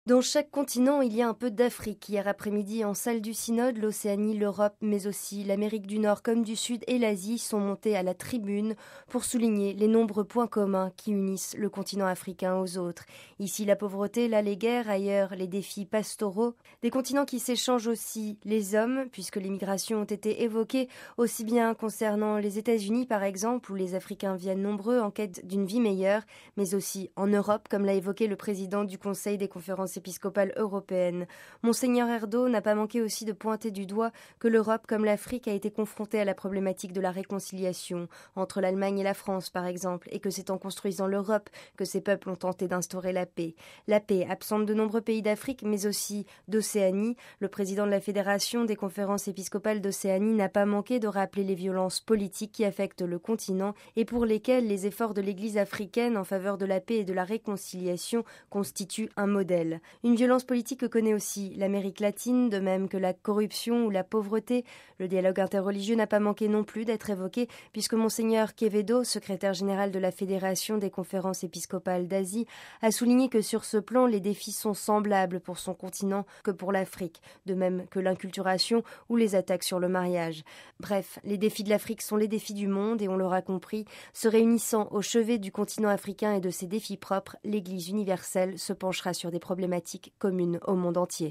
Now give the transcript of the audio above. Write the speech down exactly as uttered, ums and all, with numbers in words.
Dans chaque continent, il y a un peu d'Afrique. Hier après-midi, en salle du Synode, l'Océanie, l'Europe, mais aussi l'Amérique du Nord comme du Sud et l'Asie sont montés à la tribune pour souligner les nombreux points communs qui unissent le continent africain aux autres. Ici, la pauvreté, là, les guerres, ailleurs, les défis pastoraux. Des continents qui s'échangent aussi les hommes, puisque les migrations ont été évoquées, aussi bien concernant les États-Unis, par exemple, où les Africains viennent nombreux en quête d'une vie meilleure, mais aussi en Europe, comme l'a évoqué le président du Conseil des conférences épiscopale européenne. Monseigneur Erdo n'a pas manqué aussi de pointer du doigt que l'Europe, comme l'Afrique, a été confrontée à la problématique de la réconciliation entre l'Allemagne et la France, par exemple, et que c'est en construisant l'Europe que ces peuples ont tenté d'instaurer la paix. La paix, absente de nombreux pays d'Afrique, mais aussi d'Océanie. Le président de la Fédération des conférences épiscopales d'Océanie n'a pas manqué de rappeler les violences politiques qui affectent le continent et pour lesquelles les efforts de l'Église africaine en faveur de la paix et de la réconciliation constituent un modèle. Une violence politique que connaît aussi l'Amérique latine, de même que la corruption ou la pauvreté. Le dialogue interreligieux n'a pas manqué non plus d'être évoqué, puisque Monseigneur Quevedo, secrétaire général de la Fédération des conférences épiscopales d'Asie, a souligné que sur ce plan, les défis sont semblables pour son continent que pour l'Afrique, de même que l'inculturation ou les attaques sur le mariage. Bref, les défis de l'Afrique sont les défis du monde et on l'aura compris, se réunissant au chevet du continent africain et de ses défis propres, l'Église universelle se penchera sur des problématiques communes au monde entier.